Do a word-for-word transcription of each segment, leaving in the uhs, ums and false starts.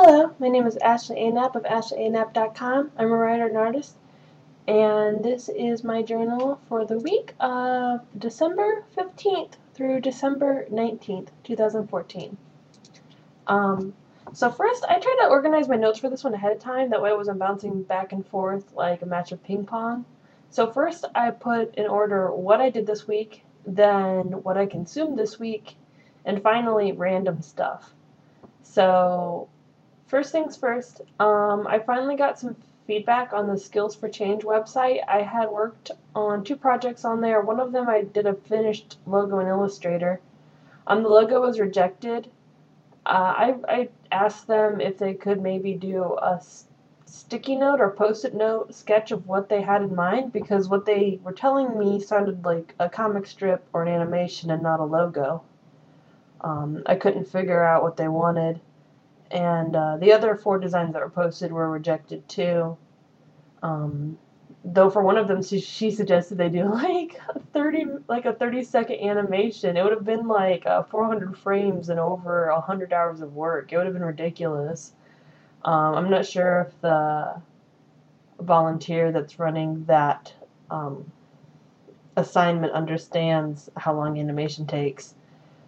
Hello, my name is Ashley A. Knapp of ashley a knapp dot com. I'm a writer and artist, and this is my journal for the week of December fifteenth through December nineteenth, two thousand fourteen. Um, so first, I tried to organize my notes for this one ahead of time, that way I wasn't bouncing back and forth like a match of ping pong. So first, I put in order what I did this week, then what I consumed this week, and finally, random stuff. So, first things first, um, I finally got some feedback on the Skills for Change website. I had worked on two projects on there. One of them I did a finished logo in Illustrator. Um, the logo was rejected. Uh, I, I asked them if they could maybe do a s- sticky note or post-it note sketch of what they had in mind, because what they were telling me sounded like a comic strip or an animation and not a logo. Um, I couldn't figure out what they wanted. And uh, the other four designs that were posted were rejected too. Um, though for one of them, she, she suggested they do like a thirty, like a thirty second animation. It would have been like uh, four hundred frames and over one hundred hours of work. It would have been ridiculous. Um, I'm not sure if the volunteer that's running that um, assignment understands how long animation takes.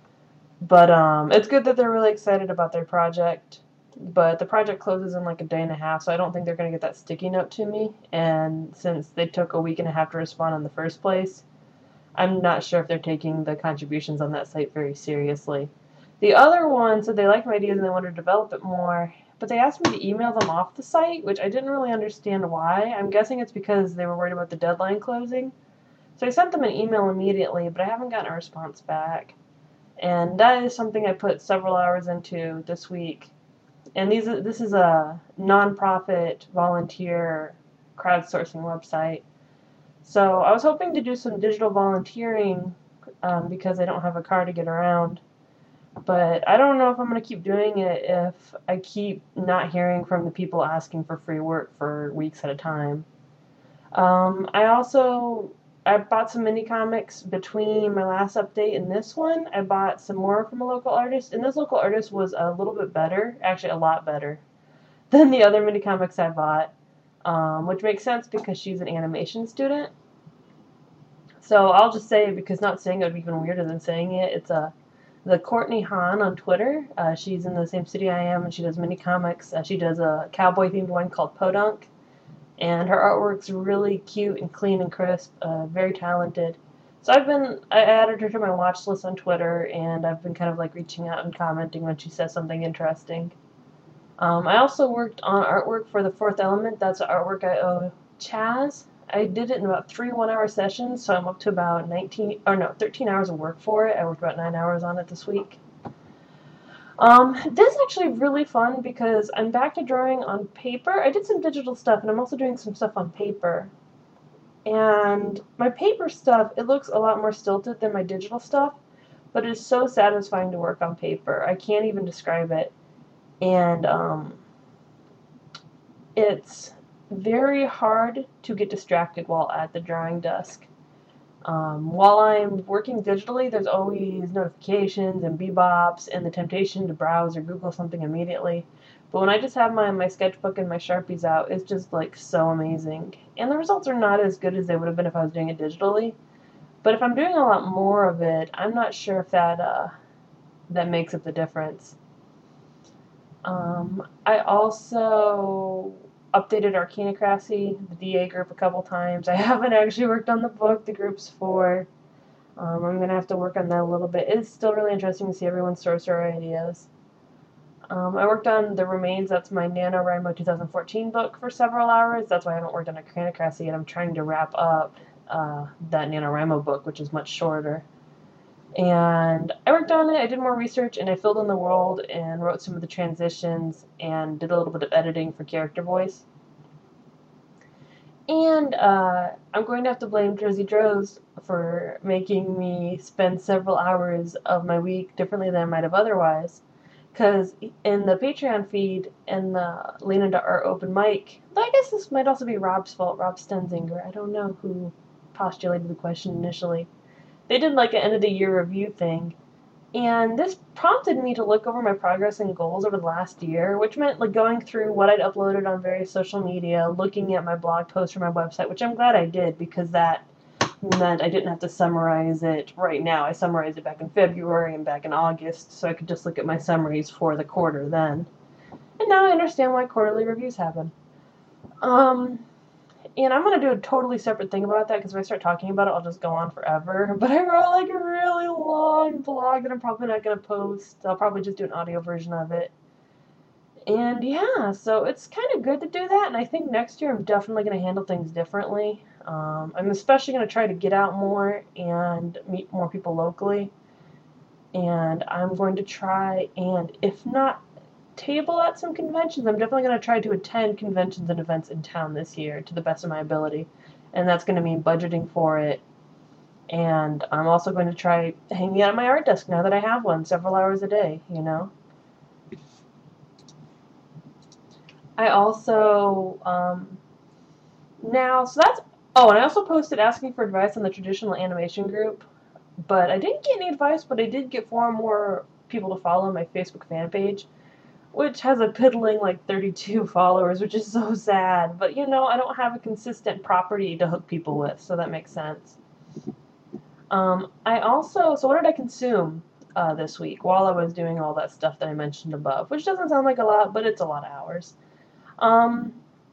But um, it's good that they're really excited about their project. But the project closes in like a day and a half, so I don't think they're going to get that sticky note to me. And since they took a week and a half to respond in the first place, I'm not sure if they're taking the contributions on that site very seriously. The other one said they liked my ideas and they wanted to develop it more, but they asked me to email them off the site, which I didn't really understand why. I'm guessing it's because they were worried about the deadline closing. So I sent them an email immediately, but I haven't gotten a response back. And that is something I put several hours into this week. And these this is a non-profit volunteer crowdsourcing website. So I was hoping to do some digital volunteering um, because I don't have a car to get around. But I don't know if I'm going to keep doing it if I keep not hearing from the people asking for free work for weeks at a time. Um, I also... I bought some mini comics between my last update and this one. I bought some more from a local artist, and this local artist was a little bit better, actually a lot better, than the other mini comics I bought, um, which makes sense because she's an animation student. So I'll just say, because not saying it would be even weirder than saying it, it's a, the Courtney Hahn on Twitter. Uh, she's in the same city I am, and she does mini comics. Uh, she does a cowboy-themed one called Podunk. And her artwork's really cute and clean and crisp, uh, very talented. So I've been, I added her to my watch list on Twitter, and I've been kind of like reaching out and commenting when she says something interesting. Um, I also worked on artwork for The Fourth Element. That's an artwork I owe Chaz. I did it in about three one-hour sessions, so I'm up to about nineteen, or no, thirteen hours of work for it. I worked about nine hours on it this week. Um, this is actually really fun because I'm back to drawing on paper. I did some digital stuff, and I'm also doing some stuff on paper. And my paper stuff, it looks a lot more stilted than my digital stuff, but it is so satisfying to work on paper. I can't even describe it. And um, it's very hard to get distracted while at the drawing desk. Um, while I'm working digitally, there's always notifications and bebops and the temptation to browse or Google something immediately. But when I just have my, my sketchbook and my Sharpies out, it's just like so amazing. And the results are not as good as they would have been if I was doing it digitally. But if I'm doing a lot more of it, I'm not sure if that uh, that makes up the difference. Um, I also updated Arcanocracy, the D A group, a couple times. I haven't actually worked on the book the group's for. Um, I'm going to have to work on that a little bit. It's still really interesting to see everyone's sorcerer ideas. Um, I worked on The Remains, that's my NaNoWriMo twenty fourteen book, for several hours. That's why I haven't worked on Arcanocracy, and I'm trying to wrap up uh, that NaNoWriMo book, which is much shorter. And I worked on it, I did more research, and I filled in the world and wrote some of the transitions and did a little bit of editing for character voice. And uh, I'm going to have to blame Jersey Droz for making me spend several hours of my week differently than I might have otherwise. Because in the Patreon feed and the Lean Into Art open mic, I guess this might also be Rob's fault, Rob Stenzinger. I don't know who postulated the question initially. They did like an end of the year review thing, And this prompted me to look over my progress and goals over the last year, which meant like going through what I'd uploaded on various social media, looking at my blog posts from my website, which I'm glad I did because that meant I didn't have to summarize it right now. I summarized it back in February and back in August, so I could just look at my summaries for the quarter then. And now I understand why quarterly reviews happen. Um, and I'm going to do a totally separate thing about that because if I start talking about it, I'll just go on forever. But I wrote like a really long blog that I'm probably not going to post. I'll probably just do an audio version of it. And yeah, so it's kind of good to do that. And I think next year I'm definitely going to handle things differently. Um, I'm especially going to try to get out more and meet more people locally. And I'm going to try and, if not table at some conventions, I'm definitely going to try to attend conventions and events in town this year to the best of my ability. And that's going to mean budgeting for it. And I'm also going to try hanging out at my art desk now that I have one several hours a day, you know. I also, um, now, so that's, oh, and I also posted asking for advice on the traditional animation group. But I didn't get any advice, but I did get far more people to follow my Facebook fan page, which has a piddling like thirty-two followers, which is so sad. But you know, I don't have a consistent property to hook people with, so that makes sense. Um, I also, so what did I consume uh, this week while I was doing all that stuff that I mentioned above, which doesn't sound like a lot, but it's a lot of hours. Um,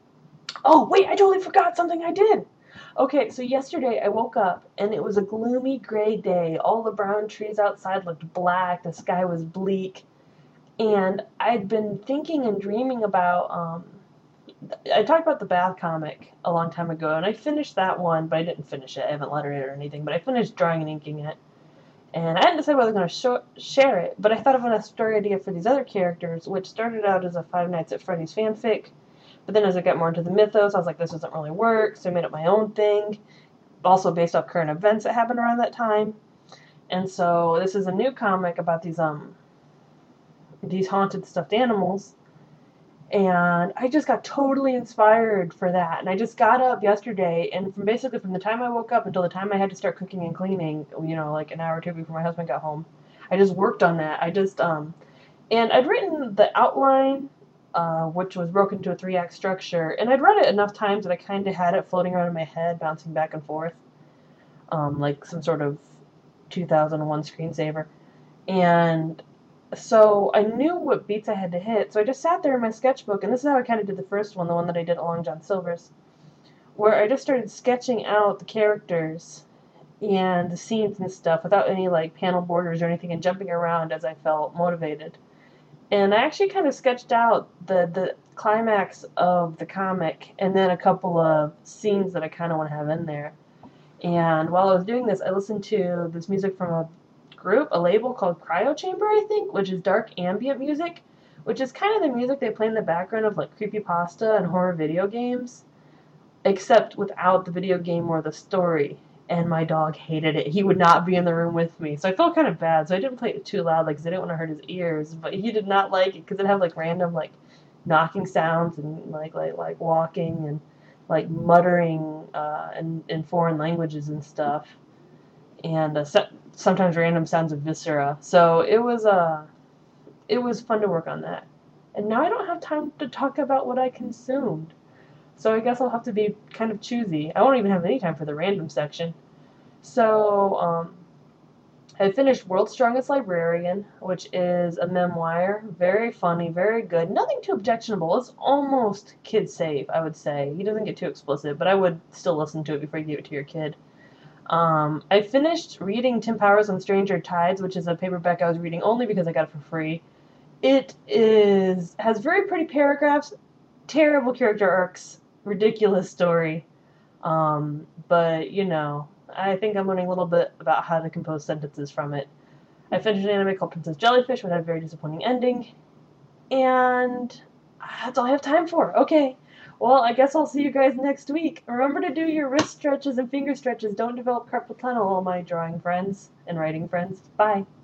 oh, wait, I totally forgot something I did. Okay, so yesterday I woke up and it was a gloomy gray day. All the brown trees outside looked black, the sky was bleak. And I'd been thinking and dreaming about, um, I talked about the Bath comic a long time ago, and I finished that one, but I didn't finish it. I haven't lettered it or anything, but I finished drawing and inking it. And I hadn't decided whether I was going to sh- share it, but I thought of a story idea for these other characters, which started out as a Five Nights at Freddy's fanfic. But then as I got more into the mythos, I was like, this doesn't really work, so I made up my own thing, also based off current events that happened around that time. And so this is a new comic about these um these haunted stuffed animals. And I just got totally inspired for that. And I just got up yesterday, and from basically from the time I woke up until the time I had to start cooking and cleaning, you know, like an hour or two before my husband got home, I just worked on that. I just, um, and I'd written the outline, uh, which was broken into a three-act structure, and I'd read it enough times that I kind of had it floating around in my head, bouncing back and forth, um, like some sort of two thousand one screensaver. And so I knew what beats I had to hit, so I just sat there in my sketchbook, and this is how I kind of did the first one, the one that I did along John Silver's, where I just started sketching out the characters and the scenes and stuff without any like panel borders or anything, and jumping around as I felt motivated. And I actually kind of sketched out the the climax of the comic, and then a couple of scenes that I kind of want to have in there. And while I was doing this, I listened to this music from a group, a label called Cryo Chamber, I think, which is dark ambient music, which is kind of the music they play in the background of like creepypasta and horror video games, except without the video game or the story. And my dog hated it. He would not be in the room with me, so I felt kind of bad. So I didn't play it too loud, like, 'cause I didn't want to hurt his ears. But he did not like it because it had like random like knocking sounds and like like like walking and like muttering uh, in in foreign languages and stuff, and uh, so, sometimes random sounds of viscera. So it was uh, it was fun to work on that. And now I don't have time to talk about what I consumed. So I guess I'll have to be kind of choosy. I won't even have any time for the random section. So um, I finished World's Strongest Librarian, which is a memoir. Very funny, very good. Nothing too objectionable. It's almost kid safe, I would say. He doesn't get too explicit, but I would still listen to it before you give it to your kid. Um, I finished reading Tim Powers on Stranger Tides, which is a paperback I was reading only because I got it for free. It is has very pretty paragraphs, terrible character arcs, ridiculous story. Um, but, you know, I think I'm learning a little bit about how to compose sentences from it. I finished an anime called Princess Jellyfish, which had a very disappointing ending. And that's all I have time for. Okay. Well, I guess I'll see you guys next week. Remember to do your wrist stretches and finger stretches. Don't develop carpal tunnel, all my drawing friends and writing friends. Bye.